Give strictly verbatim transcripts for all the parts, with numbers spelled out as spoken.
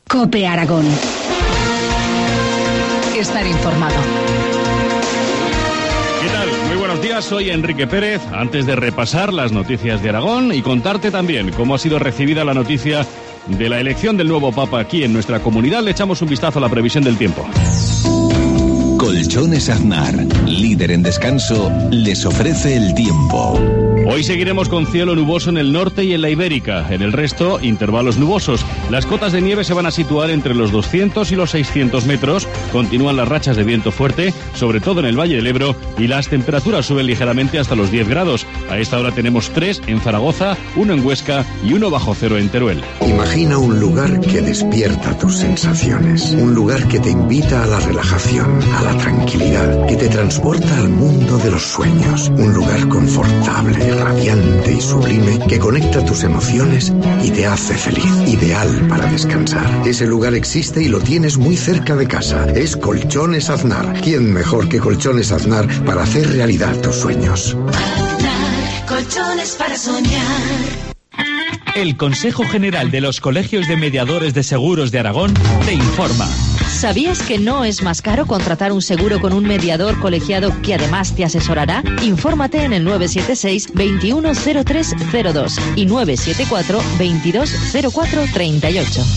COPE Aragón. Estar informado. ¿Qué tal? Muy buenos días, soy Enrique Pérez. Antes de repasar las noticias de Aragón y contarte también cómo ha sido recibida la noticia de la elección del nuevo Papa aquí en nuestra comunidad, le echamos un vistazo a la previsión del tiempo. Colchones Aznar, líder en descanso, les ofrece el tiempo. Hoy seguiremos con cielo nuboso en el norte y en la Ibérica. En el resto, intervalos nubosos. Las cotas de nieve se van a situar entre los doscientos y los seiscientos metros. Continúan las rachas de viento fuerte, sobre todo en el Valle del Ebro, y las temperaturas suben ligeramente hasta los diez grados. A esta hora tenemos tres en Zaragoza, uno en Huesca y uno bajo cero en Teruel. Imagina un lugar que despierta tus sensaciones. Un lugar que te invita a la relajación, a la tranquilidad, que te transporta al mundo de los sueños. Un lugar confortable, radiante y sublime que conecta tus emociones y te hace feliz. Ideal para descansar. Ese lugar existe y lo tienes muy cerca de casa. Es Colchones Aznar. ¿Quién mejor que Colchones Aznar para hacer realidad tus sueños? Aznar, colchones para soñar. El Consejo General de los Colegios de Mediadores de Seguros de Aragón te informa. ¿Sabías que no es más caro contratar un seguro con un mediador colegiado que además te asesorará? Infórmate en el nueve siete seis, veintiuno cero tres cero dos y nueve siete cuatro, veintidós cero cuatro treinta y ocho.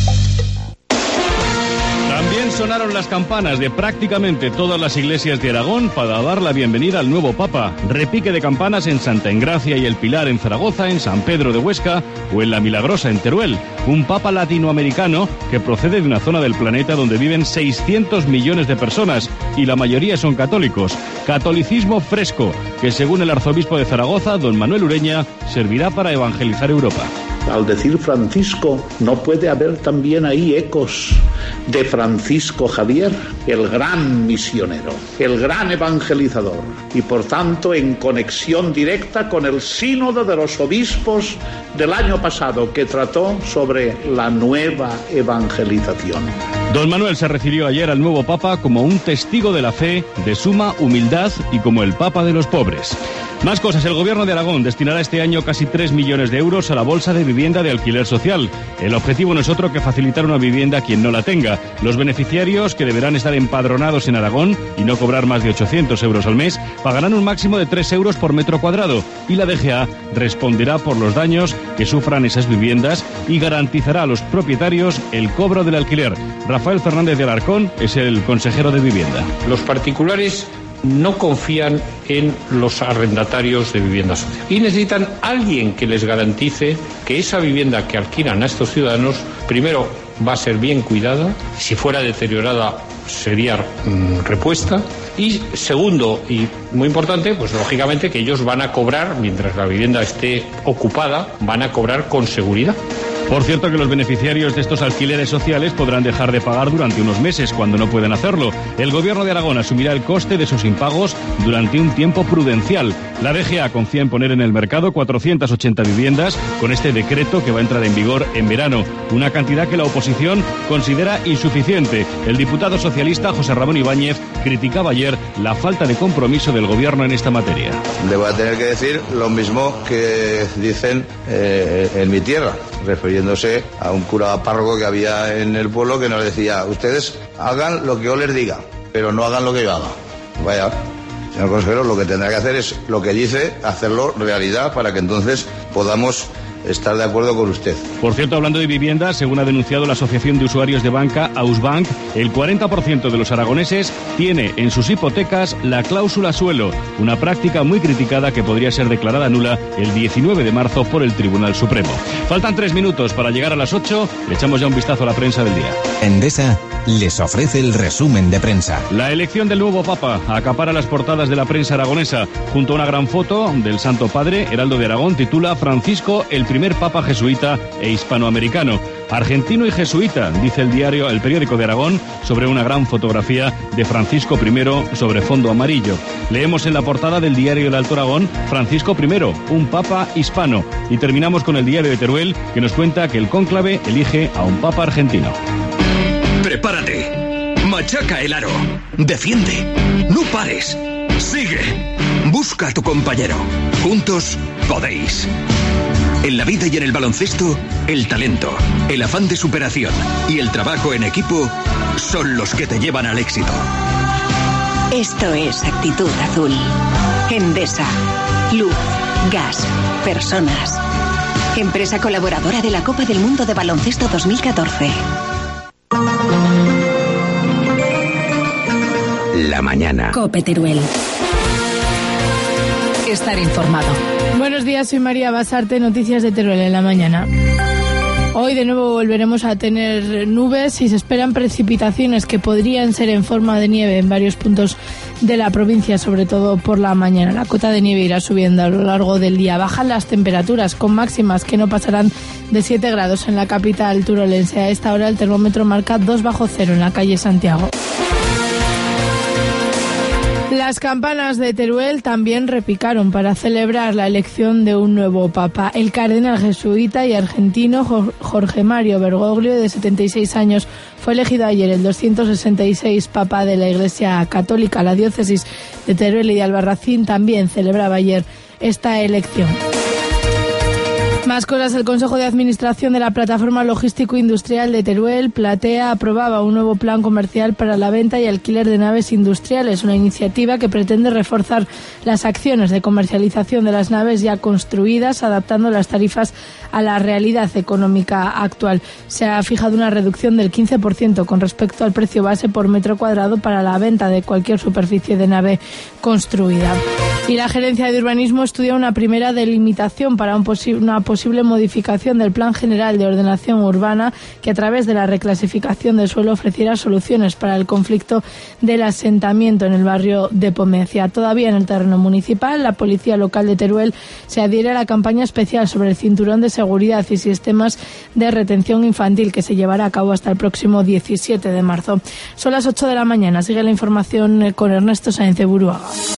También sonaron las campanas de prácticamente todas las iglesias de Aragón para dar la bienvenida al nuevo Papa. Repique de campanas en Santa Engracia y el Pilar en Zaragoza, en San Pedro de Huesca o en La Milagrosa en Teruel. Un Papa latinoamericano que procede de una zona del planeta donde viven seiscientos millones de personas y la mayoría son católicos. Catolicismo fresco, que según el arzobispo de Zaragoza, don Manuel Ureña, servirá para evangelizar Europa. Al decir Francisco, ¿no puede haber también ahí ecos de Francisco Javier, el gran misionero, el gran evangelizador, y por tanto en conexión directa con el sínodo de los obispos del año pasado que trató sobre la nueva evangelización? Don Manuel se refirió ayer al nuevo Papa como un testigo de la fe, de suma humildad y como el Papa de los pobres. Más cosas, el Gobierno de Aragón destinará este año casi tres millones de euros a la bolsa de vivienda de alquiler social. El objetivo no es otro que facilitar una vivienda a quien no la tenga. Los beneficiarios, que deberán estar empadronados en Aragón y no cobrar más de ochocientos euros al mes, pagarán un máximo de tres euros por metro cuadrado y la D G A responderá por los daños que sufran esas viviendas y garantizará a los propietarios el cobro del alquiler. Rafael Fernández de Alarcón es el consejero de Vivienda. Los particulares no confían en los arrendatarios de vivienda social y necesitan alguien que les garantice que esa vivienda que alquilan a estos ciudadanos, primero, va a ser bien cuidada, si fuera deteriorada sería mm, repuesta, y segundo, y muy importante, pues lógicamente que ellos van a cobrar, mientras la vivienda esté ocupada, van a cobrar con seguridad. Por cierto que los beneficiarios de estos alquileres sociales podrán dejar de pagar durante unos meses cuando no pueden hacerlo. El Gobierno de Aragón asumirá el coste de sus impagos durante un tiempo prudencial. La D G A confía en poner en el mercado cuatrocientas ochenta viviendas con este decreto que va a entrar en vigor en verano, una cantidad que la oposición considera insuficiente. El diputado socialista José Ramón Ibáñez criticaba ayer la falta de compromiso del Gobierno en esta materia. Le voy a tener que decir lo mismo que dicen eh, en mi tierra, refiriéndose a un cura párroco que había en el pueblo que nos decía: ustedes hagan lo que yo les diga, pero no hagan lo que yo haga. Vaya, señor consejero, lo que tendrá que hacer es lo que dice, hacerlo realidad para que entonces podamos estar de acuerdo con usted. Por cierto, hablando de vivienda, según ha denunciado la Asociación de Usuarios de Banca, Ausbank, el cuarenta por ciento de los aragoneses tiene en sus hipotecas la cláusula suelo, una práctica muy criticada que podría ser declarada nula el diecinueve de marzo por el Tribunal Supremo. Faltan tres minutos para llegar a las ocho, le echamos ya un vistazo a la prensa del día. Endesa les ofrece el resumen de prensa. La elección del nuevo Papa acapara las portadas de la prensa aragonesa. Junto a una gran foto del Santo Padre, Heraldo de Aragón titula Francisco, el primer Papa jesuita e hispanoamericano. Argentino y jesuita, dice el diario, el periódico de Aragón, sobre una gran fotografía de Francisco primero sobre fondo amarillo. Leemos en la portada del diario El Alto Aragón, Francisco primero, un papa hispano. Y terminamos con el diario de Teruel, que nos cuenta que el cónclave elige a un papa argentino. Prepárate, machaca el aro, defiende, no pares, sigue, busca a tu compañero. Juntos podéis. En la vida y en el baloncesto, el talento, el afán de superación y el trabajo en equipo son los que te llevan al éxito. Esto es Actitud Azul. Endesa. Luz, gas, personas. Empresa colaboradora de la Copa del Mundo de Baloncesto dos mil catorce. La mañana. Cope Teruel. Estar informado. Buenos días, soy María Basarte, noticias de Teruel en la mañana. Hoy de nuevo volveremos a tener nubes y se esperan precipitaciones que podrían ser en forma de nieve en varios puntos de la provincia, sobre todo por la mañana. La cota de nieve irá subiendo a lo largo del día. Bajan las temperaturas con máximas que no pasarán de siete grados en la capital turolense. A esta hora el termómetro marca dos bajo cero en la calle Santiago. Las campanas de Teruel también repicaron para celebrar la elección de un nuevo papa. El cardenal jesuita y argentino Jorge Mario Bergoglio, de setenta y seis años, fue elegido ayer el doscientos sesenta y seis papa de la Iglesia Católica. La diócesis de Teruel y de Albarracín también celebraba ayer esta elección. Más cosas. El Consejo de Administración de la Plataforma Logístico Industrial de Teruel, Platea, aprobaba un nuevo plan comercial para la venta y alquiler de naves industriales, una iniciativa que pretende reforzar las acciones de comercialización de las naves ya construidas, adaptando las tarifas a la realidad económica actual. Se ha fijado una reducción del quince por ciento con respecto al precio base por metro cuadrado para la venta de cualquier superficie de nave construida. Y la Gerencia de Urbanismo estudia una primera delimitación para un posi- una posible modificación del Plan General de Ordenación Urbana, que a través de la reclasificación del suelo ofreciera soluciones para el conflicto del asentamiento en el barrio de Pomecia. Todavía en el terreno municipal, la Policía Local de Teruel se adhiere a la campaña especial sobre el cinturón de seguridad y sistemas de retención infantil, que se llevará a cabo hasta el próximo diecisiete de marzo. Son las ocho de la mañana. Sigue la información con Ernesto Sáenz de Buruaga.